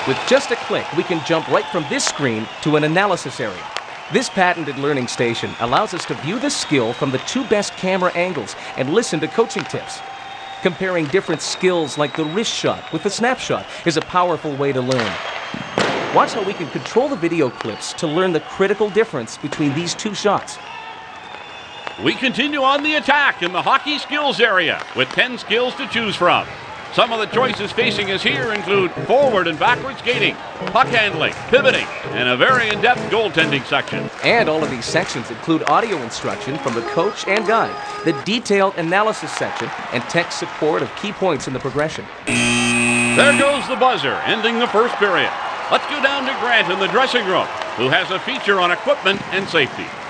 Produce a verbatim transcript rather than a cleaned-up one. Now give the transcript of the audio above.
With just a click, we can jump right from this screen to an analysis area. This patented learning station allows us to view the skill from the two best camera angles and listen to coaching tips. Comparing different skills like the wrist shot with the snapshot is a powerful way to learn. Watch how we can control the video clips to learn the critical difference between these two shots. We continue on the attack in the hockey skills area with ten skills to choose from. Some of the choices facing us here include forward and backward skating, puck handling, pivoting, and a very in-depth goaltending section. And all of these sections include audio instruction from the coach and guide, the detailed analysis section, and text support of key points in the progression. There goes the buzzer, ending the first period. Let's go down to Grant in the dressing room, who has a feature on equipment and safety.